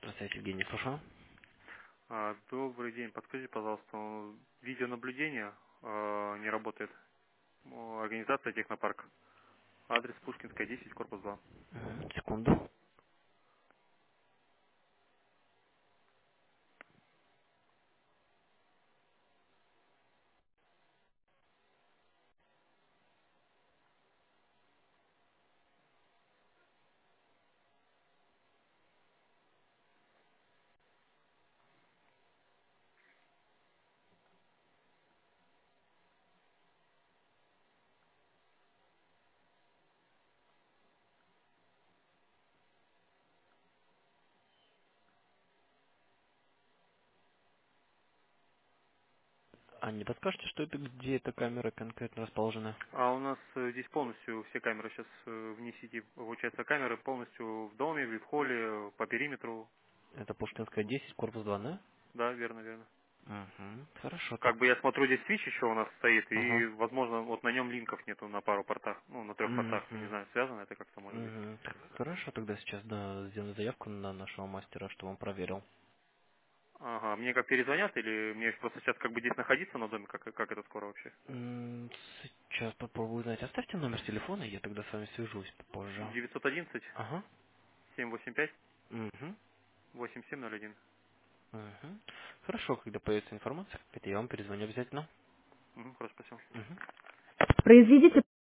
Здравствуйте, Евгений, слушаю. Добрый день. Подскажите, пожалуйста, видеонаблюдение не работает. Организация Технопарк. Адрес Пушкинская, 10, корпус 2. Секунду. А не подскажете, что это, где эта камера конкретно расположена? А у нас здесь полностью все камеры сейчас вне сети. Получается, камеры полностью в доме, в холле, по периметру. Это Пушкинская 10, корпус 2, да? Да, верно, верно. Угу. Хорошо, так. Как бы я смотрю, здесь свич еще у нас стоит, и, Ага. возможно, вот на нем линков нету на пару портах, ну, на 3 портах. Не Угу. знаю, связано это как-то может быть. Угу. Хорошо, тогда сейчас да, сделаю заявку на нашего мастера, чтобы он проверил. Ага, мне как перезвонят, или мне просто сейчас как бы здесь находиться на доме, как это скоро вообще? М, Сейчас попробую узнать. Оставьте номер телефона, я тогда с вами свяжусь попозже. 911 Ага. 785 Угу. 8701. Угу. Хорошо, когда появится информация, это я вам перезвоню обязательно. Хорошо, спасибо. Угу. Произведите